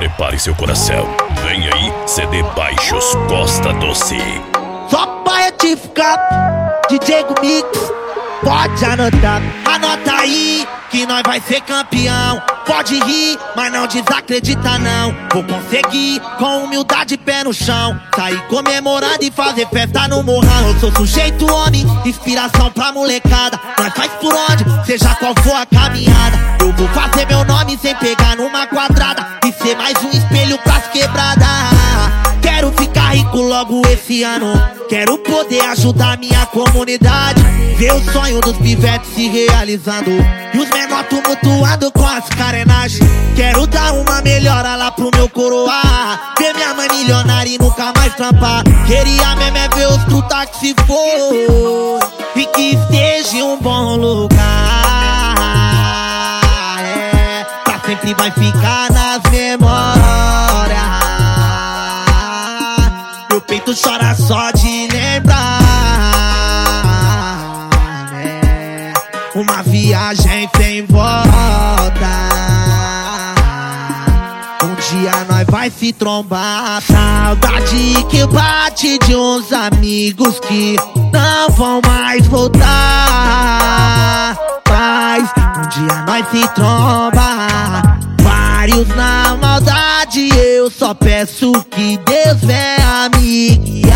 Prepare seu coração. Vem aí, CD Baixos Costa Doce. Só pra retificar, DJ Mix, pode anotar. Anota aí que nós vai ser campeão. Pode rir, mas não desacredita não. Vou conseguir, com humildade, pé no chão. Sair comemorando e fazer festa no morrão. Eu sou sujeito homem, inspiração pra molecada. Nós faz por onde, seja qual for a caminhada. Eu vou fazer meu nome sem pegar numa quadrada e ser mais um espelho pras quebradas. Quero ficar rico logo esse ano. Quero poder ajudar minha comunidade. Ver o sonho dos pivetes se realizando e os menor tumultuando com as carenagens. Quero dar uma melhora lá pro meu coroar. Ver minha mãe milionária e nunca mais trampar. Queria mesmo é ver os truta que se for e que esteja em um bom lugar. Pra sempre vai ficar nas memórias. Meu peito chora só de lembrar, né? Uma viagem sem volta. Um dia nós vai se trombar. Saudade que bate de uns amigos que não vão mais voltar. Mas um dia nós se tromba. Vários na maldade, eu só peço que Deus venha me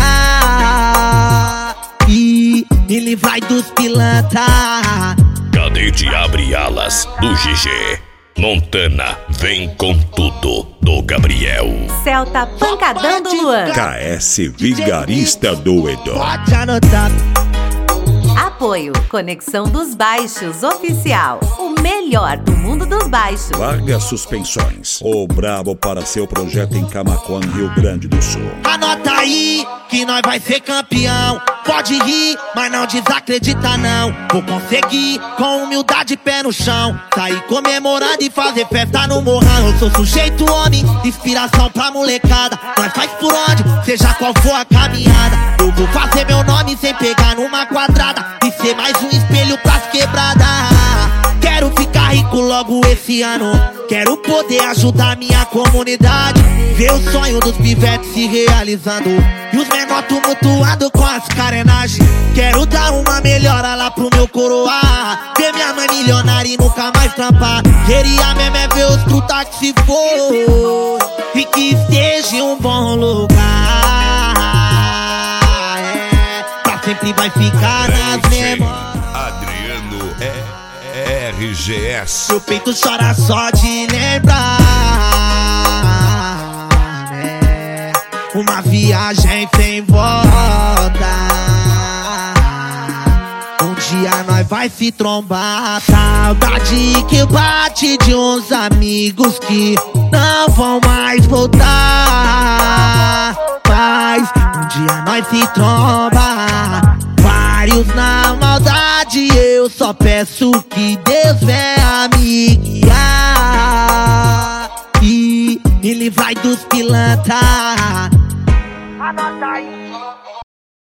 guiar e me livrar dos pilantra. Cadete abre alas do GG. Montana vem com tudo do Gabriel. Celta pancadão do Luan. KS Vigarista doido. Pode anotar. Apoio Conexão dos Baixos Oficial. O melhor do mundo dos baixos. Larga Suspensões. O brabo para seu projeto em Camaquã, Rio Grande do Sul. Anota aí que nós vai ser campeão. Pode rir, mas não desacredita não. Vou conseguir, com humildade, pé no chão. Sair comemorando e fazer festa no morrão. Eu sou sujeito homem, inspiração pra molecada. Nós faz por onde, seja qual for a caminhada. Eu vou fazer meu nome sem pegar numa quadrada e ser mais um espelho pras quebradas. Quero ficar rico logo esse ano. Quero poder ajudar minha comunidade. Ver o sonho dos pivetes se realizando e os menor tumultuando com as carenagens. Quero dar uma melhora lá pro meu coroar. Ver minha mãe milionária e nunca mais trampar. Queria mesmo é ver os truta que se for e que esteja em um bom lugar. Pra sempre vai ficar nas memórias. Adriano RGS. Meu peito chora só de lembrar, né? Uma viagem sem volta. Um dia nós vai se trombar. Saudade que bate de uns amigos que não vão mais voltar. Mas um dia nós se tromba. Vários na maldade, eu só peço que Deus venha me guiar e me livrar dos pilantra.